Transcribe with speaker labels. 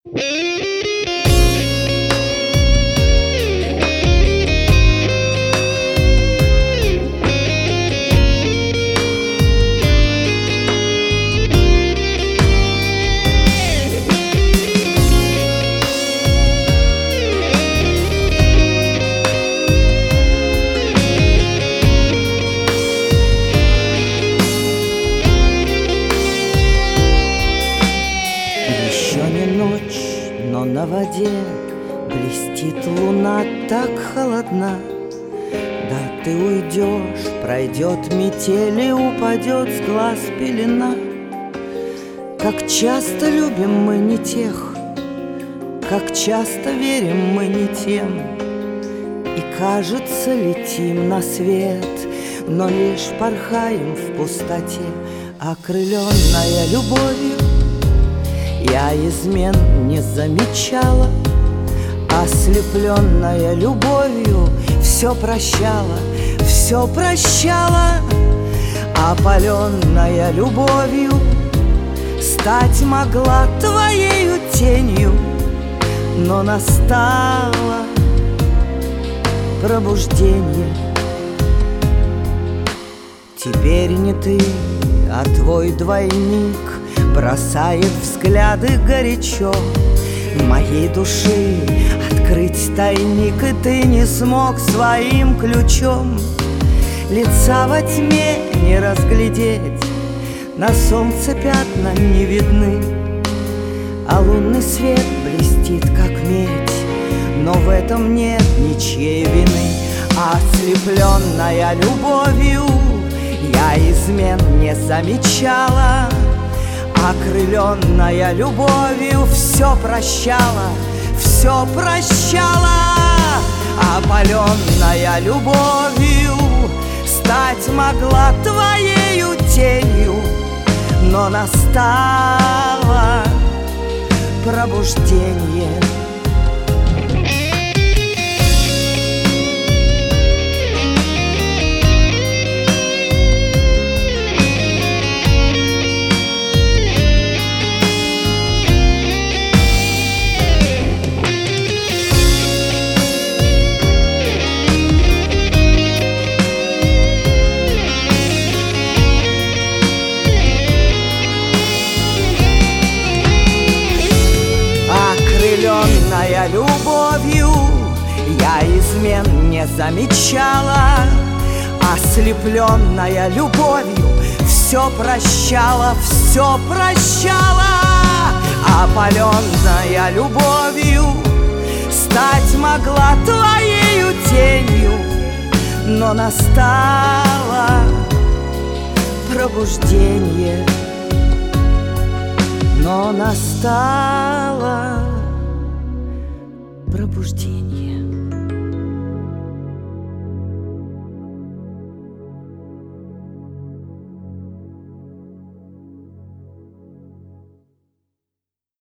Speaker 1: Еще не ночь, но на воде блестит луна так холодна. Да ты уйдешь, пройдет метель и упадет с глаз пелена. Как часто любим мы не тех, как часто верим мы не тем, и, кажется, летим на свет, но лишь порхаем в пустоте. Окрыленная любовью я измен не замечала, ослепленная любовью все прощала, все прощала. Опаленная любовью стать могла твоею тенью, но настало пробуждение. Теперь не ты, а твой двойник бросает взгляды горячо моей души. Открыть тайник, и ты не смог своим ключом. Лица во тьме не разглядеть, на солнце пятна не видны, а лунный свет блестит, как медь, но в этом нет ничьей вины. Ослепленная любовью я измен не замечала, окрыленная любовью все прощала, все прощала. Опаленная любовью стать могла твоею тенью, но настало пробуждение. Окрыленная любовью я измен не замечала, ослепленная любовью все прощала, все прощала. Опаленная любовью стать могла твоею тенью, но настало пробуждение, но настало пробуждение.